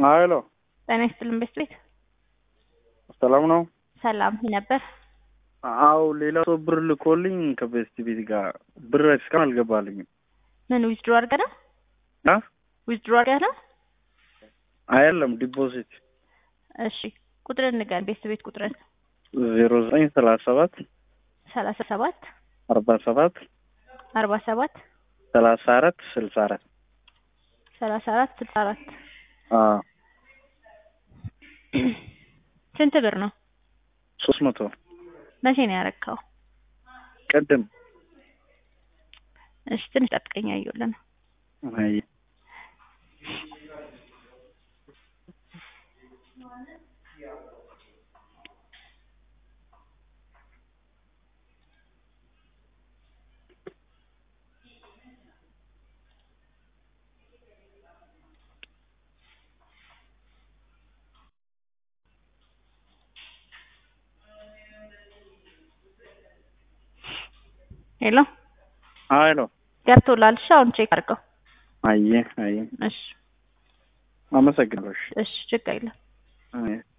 አሎ ጤና ይስጥልኝ ቤት ሰላም ነው? ሰላም ነበር። አው ሌላ ሰው ብር ልኮልኝ ከቤስት ቤት ጋር ብር እስካሁን አልገባልኝም። ምን ዊዝድሮ አድርገህ ነው? ዊዝድሮ አድርገህ ነው? አይደለም ዲፖዚት። እሺ ቁጥርን ንገረኝ። ቤስት ቤት ቁጥርን 0937 37 47 47 34 64 34 64 ስንት ብር ነው? 300 መቼ ነው ያረካው? ቅድም። እሺ ትንሽ ጠብቀኝ አየሁልህ ነው። አይ ሄሎ አሎ ገብቶላል። እሺ አሁን ቼክ አድርገው። አይ እሺ አመሰግናለሁ። እሺ ችግር የለም። አይ